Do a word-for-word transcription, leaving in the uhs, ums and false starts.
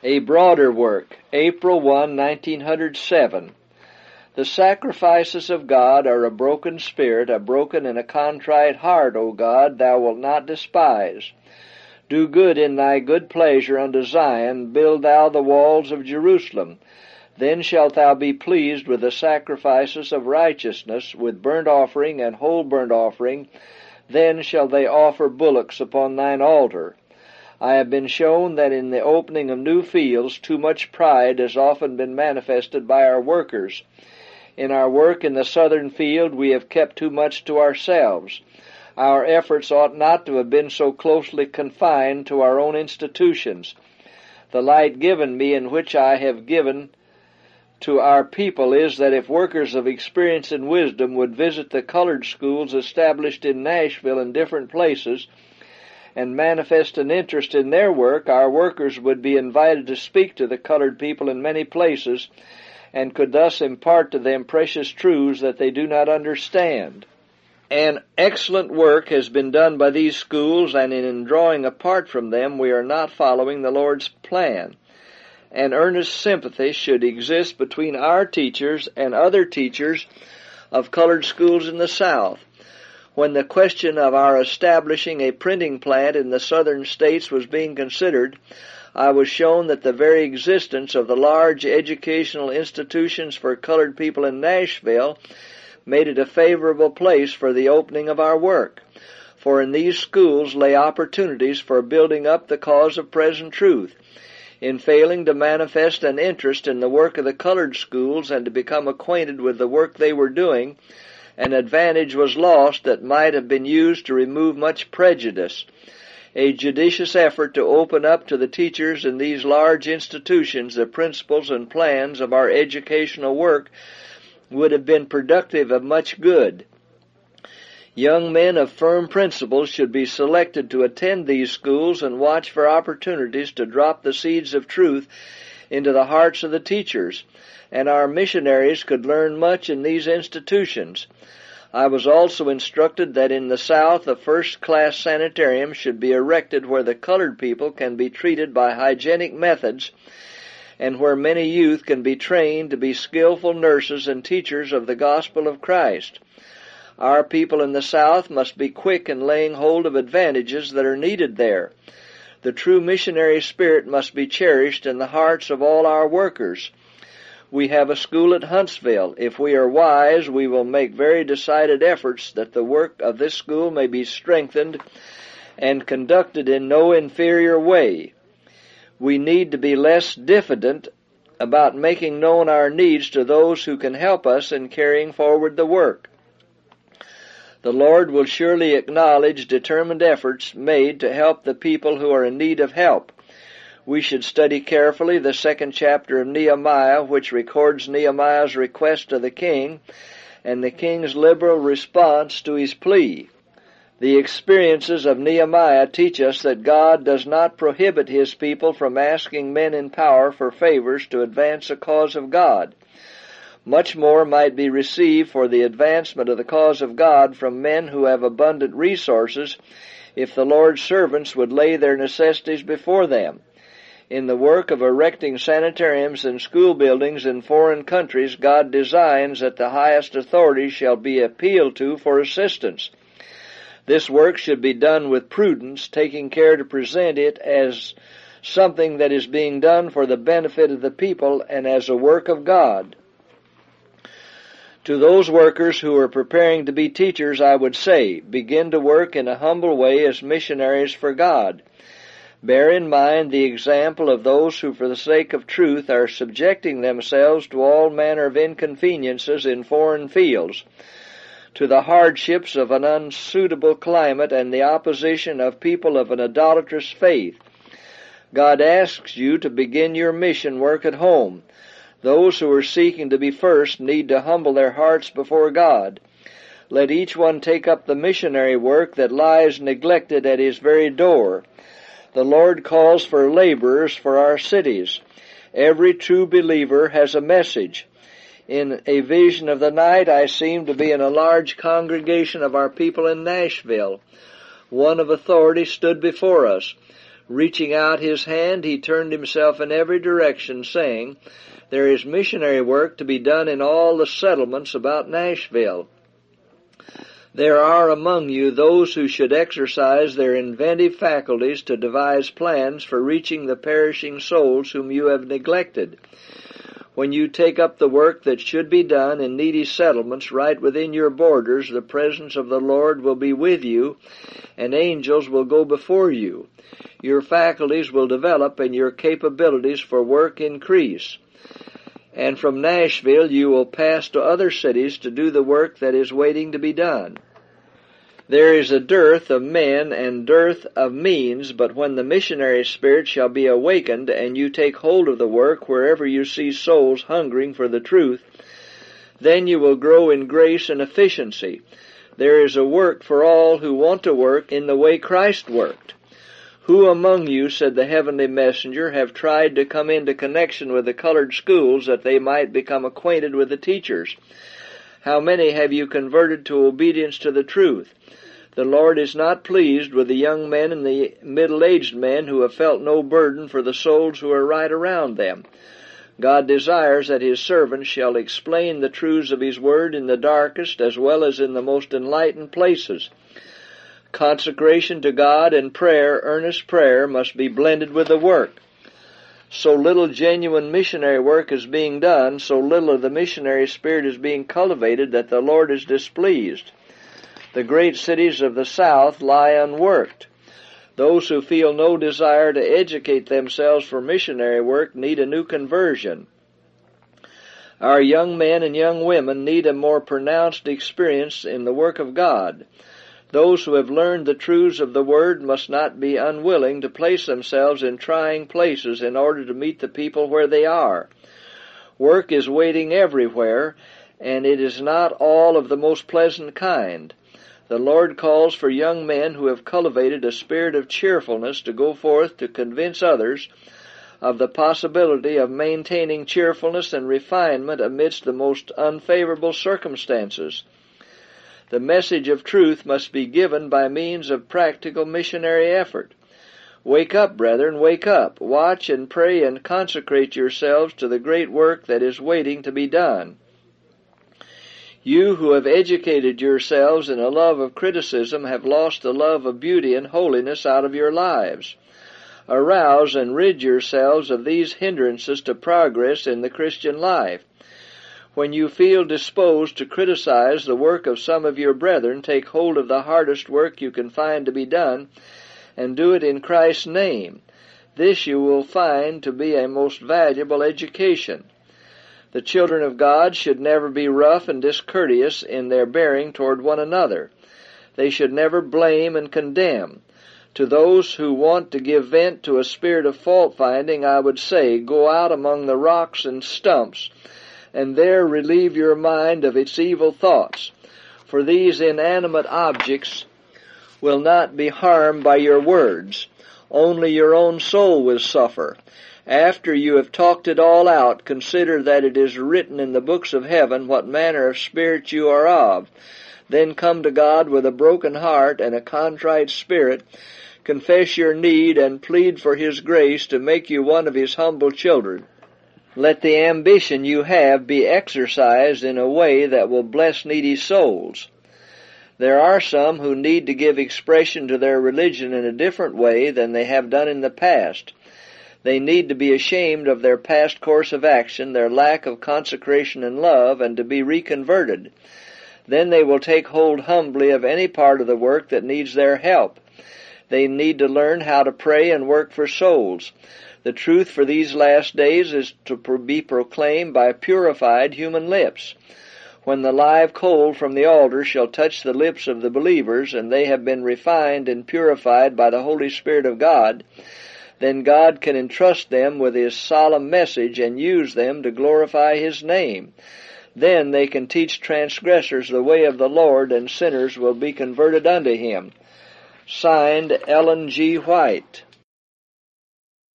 A broader work, April first, nineteen oh seven. The sacrifices of God are a broken spirit, a broken and a contrite heart, O God, thou wilt not despise. Do good in thy good pleasure unto Zion, build thou the walls of Jerusalem. Then shalt thou be pleased with the sacrifices of righteousness, with burnt offering and whole burnt offering. Then shall they offer bullocks upon thine altar. I have been shown that in the opening of new fields too much pride has often been manifested by our workers. In our work in the southern field we have kept too much to ourselves. Our efforts ought not to have been so closely confined to our own institutions. The light given me, in which I have given to our people, is that if workers of experience and wisdom would visit the colored schools established in Nashville and different places, and manifest an interest in their work, our workers would be invited to speak to the colored people in many places, and could thus impart to them precious truths that they do not understand. An excellent work has been done by these schools, and in drawing apart from them we are not following the Lord's plan. An earnest sympathy should exist between our teachers and other teachers of colored schools in the South. When the question of our establishing a printing plant in the southern states was being considered, I was shown that the very existence of the large educational institutions for colored people in Nashville made it a favorable place for the opening of our work. For in these schools lay opportunities for building up the cause of present truth. In failing to manifest an interest in the work of the colored schools and to become acquainted with the work they were doing, an advantage was lost that might have been used to remove much prejudice. A judicious effort to open up to the teachers in these large institutions the principles and plans of our educational work would have been productive of much good. Young men of firm principles should be selected to attend these schools and watch for opportunities to drop the seeds of truth into the hearts of the teachers, and our missionaries could learn much in these institutions. I was also instructed that in the South a first-class sanitarium should be erected where the colored people can be treated by hygienic methods, and where many youth can be trained to be skillful nurses and teachers of the gospel of Christ. Our people in the South must be quick in laying hold of advantages that are needed there. The true missionary spirit must be cherished in the hearts of all our workers. We have a school at Huntsville. If we are wise, we will make very decided efforts that the work of this school may be strengthened and conducted in no inferior way. We need to be less diffident about making known our needs to those who can help us in carrying forward the work. The Lord will surely acknowledge determined efforts made to help the people who are in need of help. We should study carefully the second chapter of Nehemiah, which records Nehemiah's request to the king and the king's liberal response to his plea. The experiences of Nehemiah teach us that God does not prohibit his people from asking men in power for favors to advance the cause of God. Much more might be received for the advancement of the cause of God from men who have abundant resources if the Lord's servants would lay their necessities before them. In the work of erecting sanitariums and school buildings in foreign countries, God designs that the highest authorities shall be appealed to for assistance. This work should be done with prudence, taking care to present it as something that is being done for the benefit of the people and as a work of God. To those workers who are preparing to be teachers, I would say, begin to work in a humble way as missionaries for God. Bear in mind the example of those who for the sake of truth are subjecting themselves to all manner of inconveniences in foreign fields, to the hardships of an unsuitable climate and the opposition of people of an idolatrous faith. God asks you to begin your mission work at home. Those who are seeking to be first need to humble their hearts before God. Let each one take up the missionary work that lies neglected at his very door. The Lord calls for laborers for our cities. Every true believer has a message. In a vision of the night, I seemed to be in a large congregation of our people in Nashville. One of authority stood before us. Reaching out his hand, he turned himself in every direction, saying, "There is missionary work to be done in all the settlements about Nashville. There are among you those who should exercise their inventive faculties to devise plans for reaching the perishing souls whom you have neglected. When you take up the work that should be done in needy settlements right within your borders, the presence of the Lord will be with you, and angels will go before you. Your faculties will develop, and your capabilities for work increase. And from Nashville you will pass to other cities to do the work that is waiting to be done. There is a dearth of men and dearth of means, but when the missionary spirit shall be awakened, and you take hold of the work wherever you see souls hungering for the truth, then you will grow in grace and efficiency. There is a work for all who want to work in the way Christ worked. Who among you, said the heavenly messenger, have tried to come into connection with the colored schools that they might become acquainted with the teachers? How many have you converted to obedience to the truth? The Lord is not pleased with the young men and the middle-aged men who have felt no burden for the souls who are right around them. God desires that His servants shall explain the truths of His Word in the darkest as well as in the most enlightened places. Consecration to God and prayer, earnest prayer, must be blended with the work. So little genuine missionary work is being done, so little of the missionary spirit is being cultivated that the Lord is displeased. The great cities of the South lie unworked. Those who feel no desire to educate themselves for missionary work need a new conversion. Our young men and young women need a more pronounced experience in the work of God. Those who have learned the truths of the Word must not be unwilling to place themselves in trying places in order to meet the people where they are. Work is waiting everywhere, and it is not all of the most pleasant kind. The Lord calls for young men who have cultivated a spirit of cheerfulness to go forth to convince others of the possibility of maintaining cheerfulness and refinement amidst the most unfavorable circumstances. The message of truth must be given by means of practical missionary effort. Wake up, brethren, wake up. Watch and pray and consecrate yourselves to the great work that is waiting to be done. You who have educated yourselves in a love of criticism have lost the love of beauty and holiness out of your lives. Arouse and rid yourselves of these hindrances to progress in the Christian life. When you feel disposed to criticize the work of some of your brethren, take hold of the hardest work you can find to be done, and do it in Christ's name. This you will find to be a most valuable education. The children of God should never be rough and discourteous in their bearing toward one another. They should never blame and condemn. To those who want to give vent to a spirit of fault-finding, I would say, go out among the rocks and stumps, and there relieve your mind of its evil thoughts. For these inanimate objects will not be harmed by your words. Only your own soul will suffer. After you have talked it all out, consider that it is written in the books of heaven what manner of spirit you are of. Then come to God with a broken heart and a contrite spirit, confess your need, and plead for His grace to make you one of His humble children. Let the ambition you have be exercised in a way that will bless needy souls. There are some who need to give expression to their religion in a different way than they have done in the past. They need to be ashamed of their past course of action, their lack of consecration and love, and to be reconverted. Then they will take hold humbly of any part of the work that needs their help. They need to learn how to pray and work for souls. The truth for these last days is to be proclaimed by purified human lips. When the live coal from the altar shall touch the lips of the believers, and they have been refined and purified by the Holy Spirit of God, then God can entrust them with His solemn message and use them to glorify His name. Then they can teach transgressors the way of the Lord, and sinners will be converted unto Him. Signed, Ellen G. White.